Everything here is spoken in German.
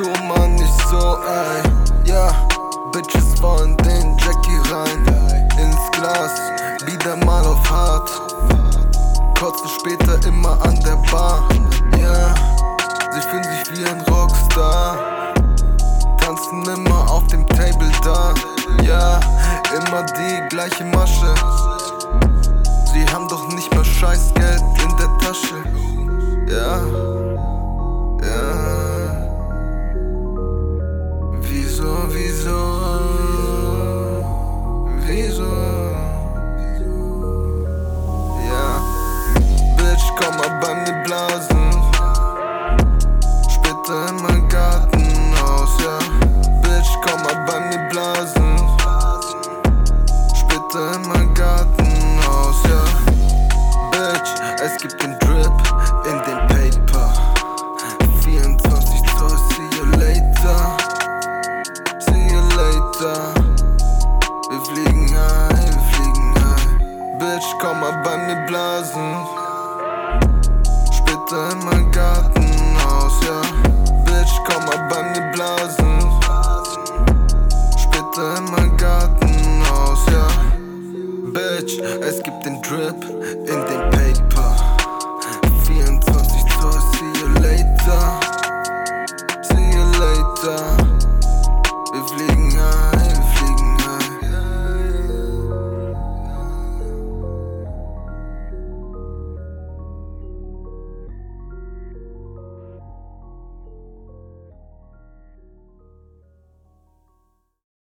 tu mal nicht so, ey. Ja, Bitches wollen den Jackie rein. Ins Glas, wieder mal auf hart. Kotzen später immer an der Bar. Ja, sie fühlen sich wie ein Rockstar. Tanzen immer auf dem Table da. Ja, immer die gleiche Masche. Sie haben doch nicht mal Scheißgeld in der Tasche. Ja.